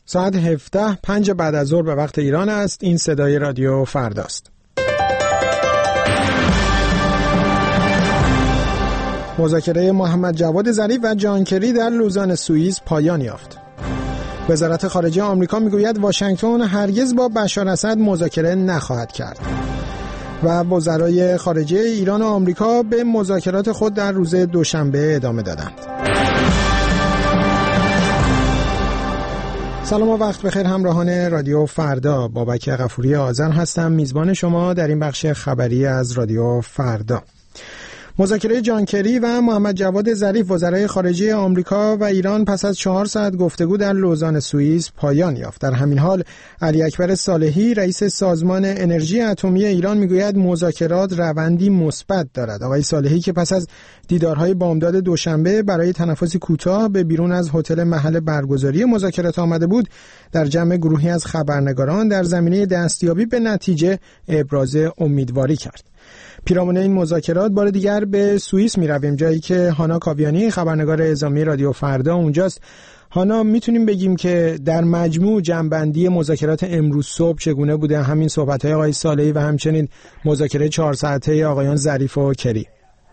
ساعت 17:05 بعد از ظهر به وقت ایران است. این صدای رادیو فرداست. مذاکره محمد جواد ظریف و جان کری در لوزان سوئیس پایان یافت. وزارت خارجه آمریکا میگوید واشنگتن هرگز با بشار اسد مذاکره نخواهد کرد. و وزرای خارجه ایران و آمریکا به مذاکرات خود در روز دوشنبه ادامه دادند. سلام و وقت بخیر همراهان رادیو فردا. بابک غفوری آذر هستم، میزبان شما در این بخش خبری از رادیو فردا. مذاکره جان کری و محمد جواد ظریف وزرای خارجه آمریکا و ایران پس از 4 ساعت گفتگو در لوزان سوئیس پایان یافت. در همین حال علی اکبر صالحی رئیس سازمان انرژی اتمی ایران میگوید مذاکرات روندی مثبت دارد. آقای صالحی که پس از دیدارهای بامداد دوشنبه برای تنفسی کوتاه به بیرون از هتل محل برگزاری مذاکرات آمده بود، در جمع گروهی از خبرنگاران در زمینه دستیابی به نتیجه ابراز امیدواری کرد. پیرامون این مذاکرات بار دیگر به سوئیس می رویم، جایی که هانا کاویانی خبرنگار اعزامی رادیو فردا اونجاست. هانا، میتونیم بگیم که در مجموع جمع‌بندی مذاکرات امروز صبح چگونه بوده؟ همین صحبت‌های آقای صالحی و همچنین مذاکره 4 ساعته آقایان ظریف و کری.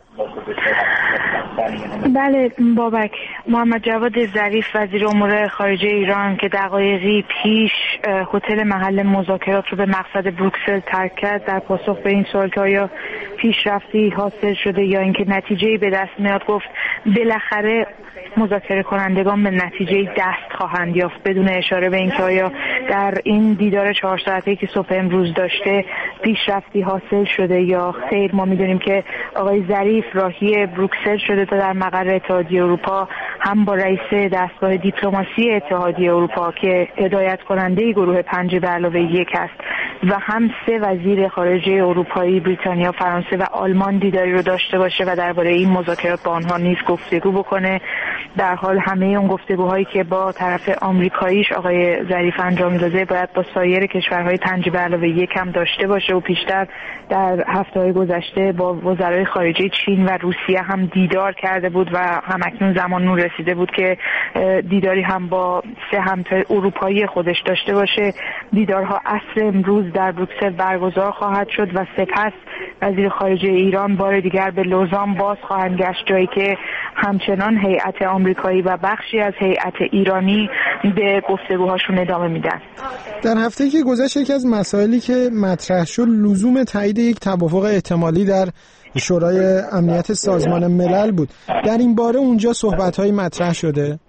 بله بابک، محمد جواد ظریف وزیر امور خارجه ایران که دقایقی پیش هتل محل مذاکرات رو به مقصد بروکسل ترک کرد، در پاسخ به این سوال که آیا پیشرفتی حاصل شده یا اینکه نتیجه‌ای به دست میاد، گفت بالاخره مذاکره کنندگان به نتیجه دست خواهند یافت، بدون اشاره به اینکه آیا در این دیدار 4 ساعته‌ای که صبح امروز داشته پیشرفتی حاصل شده یا خیر. ما می‌دونیم که آقای ظریف راهی بروکسل شده تا در مقر اتحادیه اروپا هم با رئیس دستگاه دیپلماسی اتحادیه اروپا که هدایت کننده گروه 5+1 است و هم 3 وزیر خارجه اروپایی، بریتانیا، فرانسه و آلمان دیداری رو داشته باشه و درباره این مذاکرات با آنها نیز گفتگو بکنه. در حال همه اون گفتگوهایی که با طرف آمریکاییش آقای ظریف انجام داده باید با سایر کشورهای 5+1 هم داشته باشه و پیشتر در هفته‌های گذشته با وزرای خارجه چین و روسیه هم دیدار کرده بود و همکنون زمان اون رسیده بود که دیداری هم با 3 همتای اروپایی خودش داشته باشه. دیدارها عصر امروز در بروکسل برگزار خواهد شد و سپس وزیر خارجه ایران بار دیگر به لوزان باز خواهند گشت، جایی که همچنان هیئت آمریکایی و بخشی از هیئت ایرانی به گفتگوهاشون ادامه میدن. در هفته‌ای که گذشت یکی از مسائلی که مطرح شد لزوم تایید یک توافق احتمالی در شورای امنیت سازمان ملل بود. در این باره اونجا صحبت‌های مطرح شده؟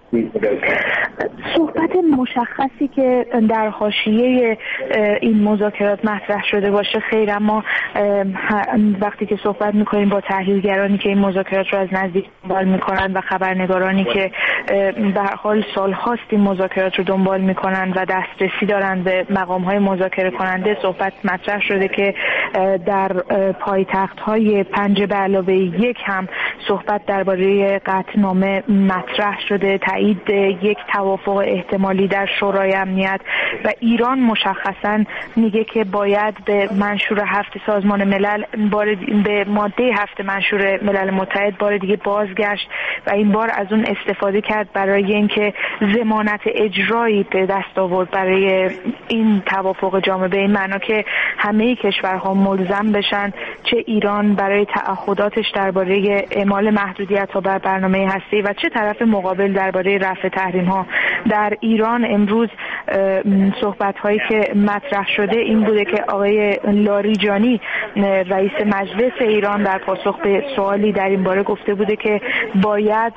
صحبت مشخصی که در حاشیه این مذاکرات مطرح شده باشه خیر، اما وقتی که صحبت میکنیم با تحلیلگرانی که این مذاکرات رو از نزدیک دنبال میکنن و خبرنگارانی که به هر حال سال‌هاست این مذاکرات رو دنبال میکنن و دسترسی دارن به مقام‌های مذاکره کننده، صحبت مطرح شده که در پایتخت‌های 5+1 هم صحبت درباره قطعنامه مطرح شده، تایید یک توافق احتمالی در شورای امنیت و ایران مشخصاً میگه که باید به منشور 7 سازمان ملل به ماده 7 منشور ملل متحد بار دیگه بازگشت و این بار از اون استفاده کرد برای اینکه ضمانت اجرایی به دست آورد برای این توافق جامع، به این معنا که همه کشورها ملزم بشن، چه ایران برای تعهداتش درباره اعمال محدودیت‌ها بر برنامه هسته‌ای و چه طرف مقابل درباره رفع تحریم‌ها. در ایران امروز صحبت‌هایی که مطرح شده این بوده که آقای لاریجانی رئیس مجلس ایران در پاسخ به سوالی در این باره گفته بوده که باید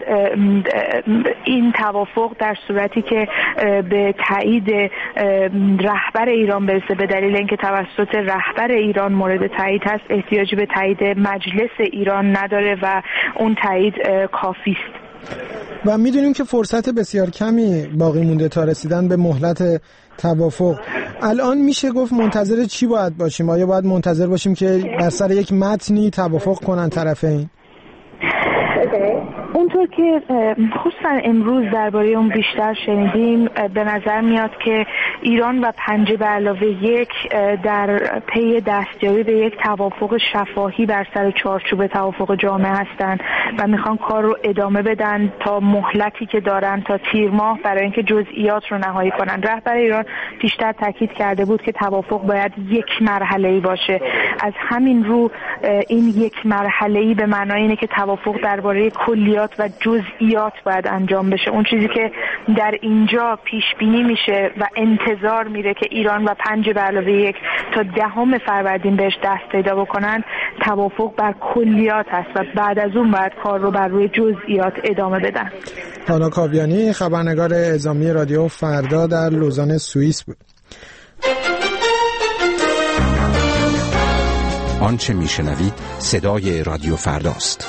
این توافق در صورتی که به تایید رهبر ایران برسه، به دلیل اینکه توسط رهبر ایران مورد تایید هست، احتیاجی به تایید مجلس ایران نداره و اون تایید کافی است. و میدونیم که فرصت بسیار کمی باقی مونده تا رسیدن به مهلت توافق. الان میشه گفت منتظر چی باید باشیم؟ آیا باید منتظر باشیم که بر سر یک متنی توافق کنن طرفین؟ اونطور که خصوصا امروز درباره اون بیشتر شنیدیم، به نظر میاد که ایران و 5+1 در پی دستیابی به یک توافق شفاهی بر سر چارچوب توافق جامع هستند و میخوان کار رو ادامه بدن تا مهلتی که دارن تا تیر ماه برای اینکه جزئیات رو نهایی کنن. رهبر ایران بیشتر تاکید کرده بود که توافق باید یک مرحله‌ای باشه. از همین رو این یک مرحله‌ای به معنای اینه که توافق درباره کلیات و جزئیات باید انجام بشه. اون چیزی که در اینجا پیش بینی میشه و انتظار میره که ایران و 5+1 تا 10 فروردین بهش دست پیدا بکنن، توافق بر کلیات هست و بعد از اون باید کار رو بر روی جزئیات ادامه بدن. هانا کاویانی، خبرنگار اعزامی رادیو فردا در لوزان سوئیس بود. آنچه میشنوید صدای رادیو فرداست.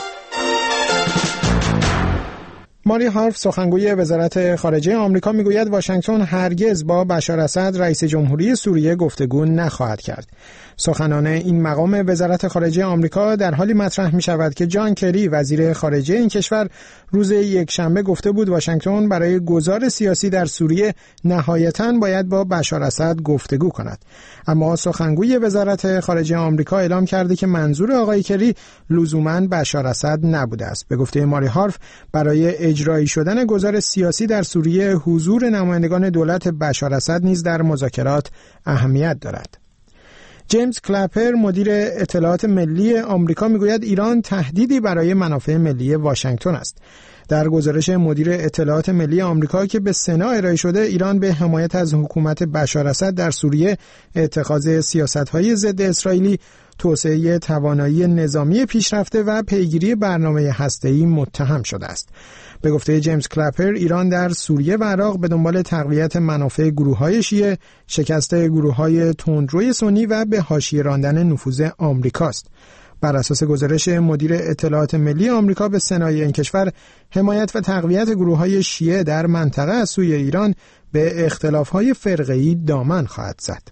ماری هارف، سخنگوی وزارت خارجه آمریکا، میگوید واشنگتن هرگز با بشار اسد رئیس جمهوری سوریه گفتگو نخواهد کرد. سخنان این مقام وزارت خارجه آمریکا در حالی مطرح می شود که جان کری، وزیر خارجه این کشور، روز یکشنبه گفته بود واشنگتن برای گذار سیاسی در سوریه نهایتاً باید با بشار اسد گفتگو کند. اما سخنگوی وزارت خارجه آمریکا اعلام کرده که منظور آقای کری لزوماً بشار اسد نبوده است. به گفته ماری هارف، برای اجرایی شدن گذار سیاسی در سوریه حضور نمایندگان دولت بشار اسد نیز در مذاکرات اهمیت دارد. جیمز کلپر، مدیر اطلاعات ملی آمریکا، میگوید ایران تهدیدی برای منافع ملی واشنگتن است. در گزارش مدیر اطلاعات ملی آمریکا که به سنا ارائه شده، ایران به حمایت از حکومت بشار اسد در سوریه، اتخاذ سیاست‌های ضد اسرائیلی، توسعه توانایی نظامی پیشرفته و پیگیری برنامه هسته‌ای متهم شده است. به گفته جیمز کلپر، ایران در سوریه و عراق به دنبال تقویت منافع گروه‌های شیعه، شکست گروه‌های تندروی سنی و به حاشیه راندن نفوذ آمریکاست. بر اساس گزارش مدیر اطلاعات ملی آمریکا، به سنای این کشور حمایت و تقویت گروه‌های شیعه در منطقه از سوی ایران به اختلاف‌های فرقه‌ای دامن خواهد زد.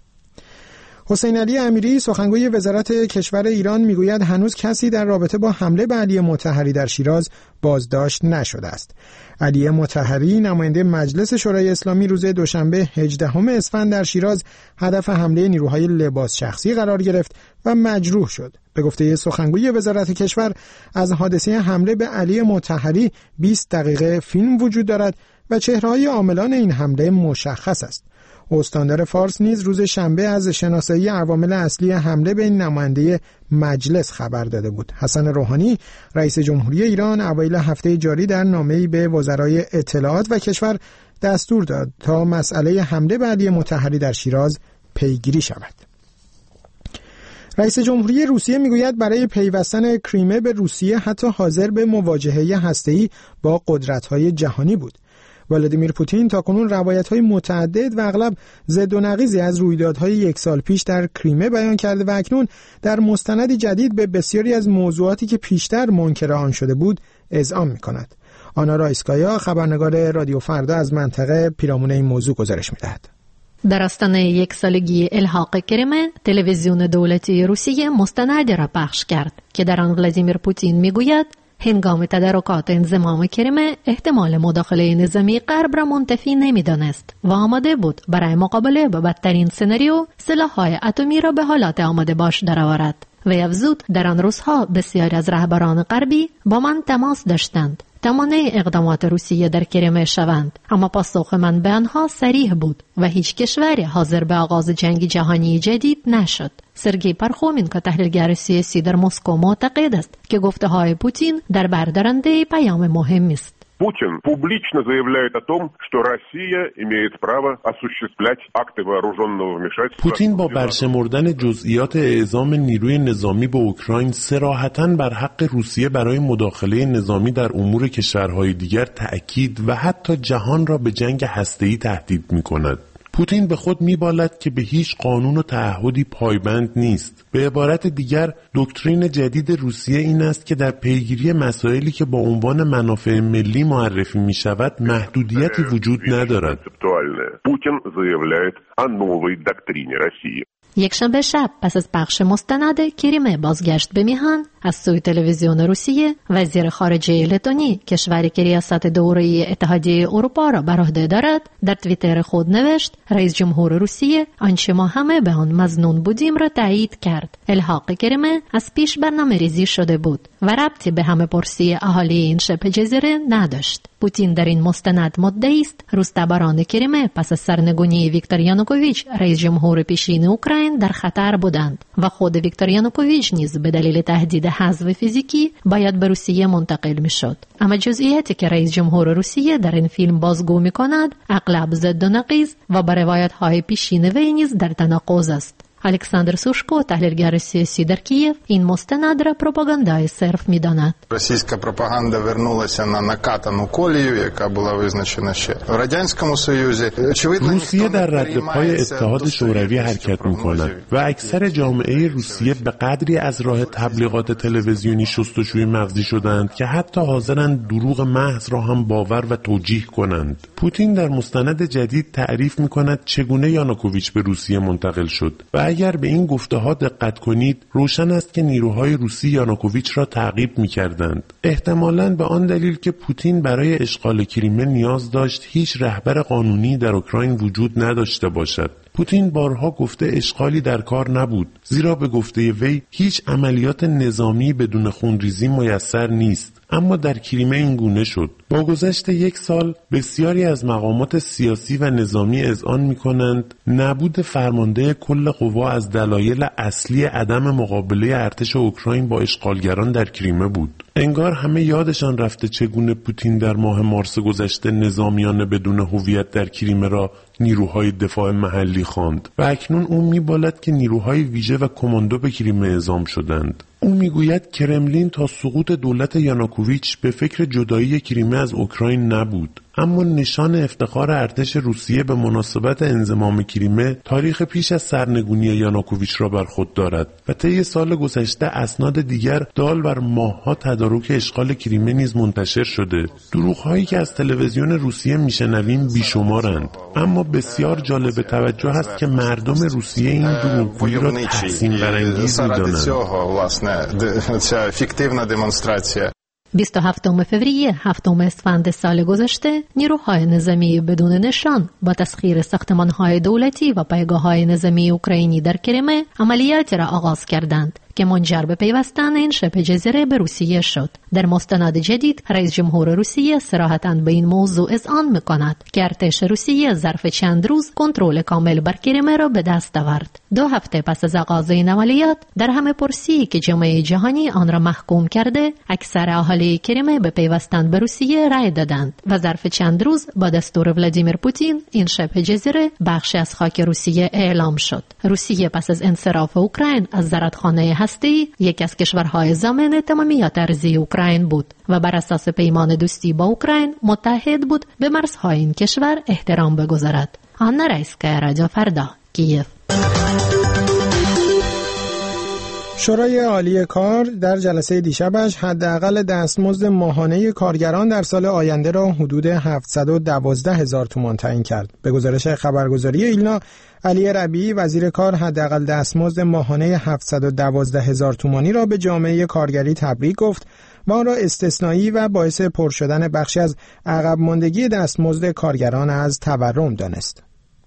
حسین علی امیری، سخنگوی وزارت کشور ایران، میگوید هنوز کسی در رابطه با حمله به علی مطهری در شیراز بازداشت نشده است. علی مطهری، نماینده مجلس شورای اسلامی، روز دوشنبه 18 اسفند در شیراز هدف حمله نیروهای لباس شخصی قرار گرفت و مجروح شد. به گفته سخنگوی وزارت کشور، از حادثه حمله به علی مطهری 20 دقیقه فیلم وجود دارد و چهره‌های عاملان این حمله مشخص است. استاندار فارس نیز روز شنبه از شناسایی عوامل اصلی حمله به این نماینده مجلس خبر داده بود. حسن روحانی، رئیس جمهوری ایران، اوایل هفته جاری در نامه‌ای به وزرای اطلاعات و کشور دستور داد تا مسئله حمله به علی مطهری در شیراز پیگیری شود. رئیس جمهوری روسیه میگوید برای پیوستن کریمه به روسیه حتی حاضر به مواجهه هسته‌ای با قدرت‌های جهانی بود. ولادیمیر پوتین تاکنون روایت‌های متعدد و اغلب ضد و نقیضی از رویدادهای 1 سال پیش در کریمه بیان کرده و اکنون در مستندی جدید به بسیاری از موضوعاتی که پیشتر منکر آن شده بود اذعان می‌کند. آنا رایسکایا، خبرنگار رادیو فردا، از منطقه پیرامون این موضوع گزارش می‌دهد. در آستانه 1 سالگی الحاق کریمه، تلویزیون دولتی روسیه مستندی را پخش کرد که در آن ولادیمیر پوتین میگوید هنگام تدارکات انضمام کریمه احتمال مداخله نظامی غرب را منتفی نمی‌دانست و آماده بود برای مقابله با بدترین سناریو سلاح‌های اتمی را به حالت آماده باش درآورد. و افزود در آن روزها بسیاری از رهبران غربی با من تماس داشتند تا مانع اقدامات روسیه در کریمه شوند، اما پاسخ من به آنها صریح بود و هیچ کشوری حاضر به آغاز جنگ جهانی جدید نشد. سرگئی پرخومینکو، تحلیلگر سیاسی در مسکو، معتقد است که گفته‌های پوتین در بردارنده پیام مهمی است. Путин публично заявляет о том, что Россия имеет право осуществлять акты вооруженного вмешательства. پوتین با برشمردن جزئیات اعزام نیروی نظامی به اوکراین صراحتاً بر حق روسیه برای مداخله نظامی در امور کشورهای دیگر تأکید و حتی جهان را به جنگ هسته‌ای تهدید می‌کند. پوتین به خود می‌بالد که به هیچ قانون و تعهدی پایبند نیست. به عبارت دیگر، دکترین جدید روسیه این است که در پیگیری مسائلی که با عنوان منافع ملی معرفی می‌شود محدودیتی وجود ندارد. پوتین заявляет о новой доктрине России. یکشنبه شب پس از پخش مستند کریمه بازگشت به میهن از سوی تلویزیون روسیه، وزیر خارجه لتونی کشوری که ریاست دوره اتحادیه اروپا را بر عهده دارد در توییتر خود نوشت رئیس جمهور روسیه آنچه ما همه به آن مظنون بودیم را تایید کرد. الحاق کریمه از پیش برنامه‌ریزی شده بود و ربطی به همه پرسی اهالی این شبه جزیره نداشت. پوتین در این مستند مدعی است روستباران کریمه پس از سرنگونی ویکتور یانوکوویچ رئیس جمهور پیشین اوکراین در خطر بودند و خود ویکتور یانوکوویچ نیز به دلیل تهدید حذف فیزیکی باید به روسیه منتقل میشد. اما جزئیاتی که رئیس جمهور روسیه در این فیلم بازگو میکند اغلب ضد و نقیض و با روایت‌های پیشین وی نیز در تناقض است. الکساندر سوشکو، تحلیلگر سیاسی در کیف، این مستند را پروپاگاندای صرف می‌داند. Російська пропаганда вернулася на накатану колію, яка була визначена ще в Радянському Союзі. روسیه در رد پای اتحاد شوروی حرکت می‌کند و اکثر جامعه روسیه به قدری از راه تبلیغات تلویزیونی شستشوی مغزی شدند که حتی حاضرند دروغ محض را هم باور و توجیه کنند. پوتین در مستند جدید تعریف می‌کند چگونه یانوکوویچ به روسیه منتقل شد و اگر به این گفته‌ها دقت کنید روشن است که نیروهای روسی یانوکوویچ را تعقیب می‌کردند. احتمالاً به آن دلیل که پوتین برای اشغال کریمه نیاز داشت هیچ رهبر قانونی در اوکراین وجود نداشته باشد. پوتین بارها گفته اشغالی در کار نبود، زیرا به گفته وی هیچ عملیات نظامی بدون خونریزی میسر نیست. اما در کریمه این گونه شد. با گذشت 1 سال بسیاری از مقامات سیاسی و نظامی اذعان می‌کنند نبود فرمانده کل قوا از دلایل اصلی عدم مقابله ارتش اوکراین با اشغالگران در کریمه بود. انگار همه یادشان رفته چگونه پوتین در ماه مارس گذشته نظامیان بدون هویت در کریمه را نیروهای دفاع محلی خواند و اکنون او می‌بالد که نیروهای ویژه و کماندو به کریمه اعزام شدند. او میگوید کرملین تا سقوط دولت یانوکوویچ به فکر جدایی کریمه از اوکراین نبود، اما نشان افتخار ارتش روسیه به مناسبت انضمام کریمه تاریخ پیش از سرنگونی یانوکوویچ را بر خود دارد و طی سال گذشته اسناد دیگر دال بر ماه‌ها تدارک اشغال کریمه نیز منتشر شده. دروغ‌هایی که از تلویزیون روسیه میشنویم بیشمارند، اما بسیار جالب توجه است که مردم روسیه این دروغگویی را تحسین برانگیز می‌دانند. Ця фіктивна демонстрація. 27 فوریه 7 اسفند سال گذشته نیروهای نظامی بدون نشان با تسخیر ساختمان‌های دولتی و پایگاه‌های نظامی اوکراینی در کریمه عملیاتی را آغاز کردند که منجر به پیوستن این شبه جزیره به روسیه شد. در مستند جدید رئیس جمهور روسیه صراحتاً به این موضوع اذعان می‌کند که ارتش روسیه ظرف چند روز کنترل کامل بر کریمه را به دست آورد. 2 هفته پس از آغاز این عملیات در همه پرسی که جامعه جهانی آن را محکوم کرده، اکثر اهالی کریمه به پیوستن به روسیه رأی دادند و ظرف چند روز با دستور ولادیمیر پوتین این شبه جزیره بخشی از خاک روسیه اعلام شد. روسیه پس از انصراف اوکراین از زرادخانه هسته‌ای یکی از کشورهای ضامن تمامیت ارضی اوکراین بود و بر اساس پیمان دوستی با اوکراین متحد بود به مرزهای این کشور احترام بگذارد. آنا رایسکا، رادیو فردا، کیف. شورای عالی کار در جلسه دیشبش حداقل دستمزد ماهانه کارگران در سال آینده را حدود 712,000 تومان تعیین کرد. به گزارش خبرگزاری ایلنا، علی ربیعی وزیر کار حداقل دستمزد ماهانه 712,000 تومانی را به جامعه کارگری تبریک گفت و آن را استثنایی و باعث پر شدن بخشی از عقب ماندگی دستمزد کارگران از تورم دانست.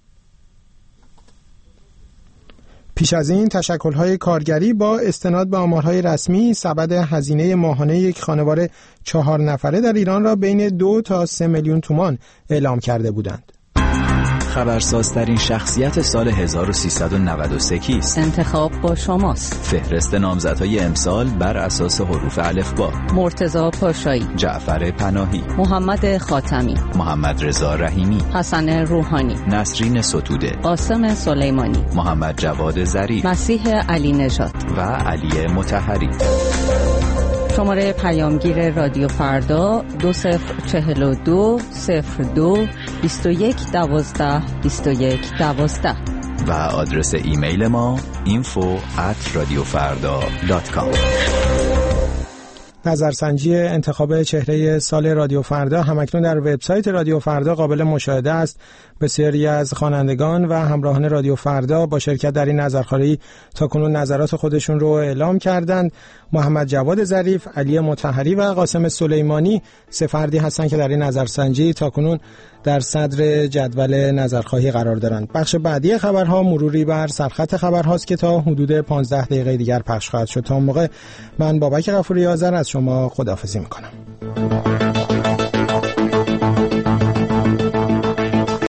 پیش از این تشکل‌های کارگری با استناد به آمارهای رسمی سبد هزینه ماهانه یک خانواده 4 نفره در ایران را بین 2 تا 3 میلیون تومان اعلام کرده بودند. خبرسازترین شخصیت سال 1393 کیست؟ انتخاب با شماست. فهرست نامزدهای امسال بر اساس حروف الفبا: مرتضی پاشایی، جعفر پناهی، محمد خاتمی، محمد رضا رحیمی، حسن روحانی، نسرین ستوده، قاسم سلیمانی، محمد جواد ظریف، مسیح علی نژاد و علی مطهری. شماره پیامگیر رادیو فردا 2042 02 21 12 21 12 و آدرس ایمیل ما info@radiofarda.com. نظرسنجی انتخاب چهره سال رادیو فردا همکنون در وبسایت رادیو فردا قابل مشاهده است. بسیاری از خوانندگان و همراهان رادیو فردا با شرکت در این نظرخواری تاکنون نظرات خودشون رو اعلام کردند. محمد جواد ظریف، علی مطهری و قاسم سلیمانی سه فردی هستند که در این نظرسنجی تاکنون در صدر جدول نظرخواهی قرار دارند. بخش بعدی خبرها مروری بر سرخط خبرهاست که تا حدود 15 دقیقه دیگر پخش خواهد شد. تا اون موقع من بابک غفوری آذر از شما خداحافظی میکنم.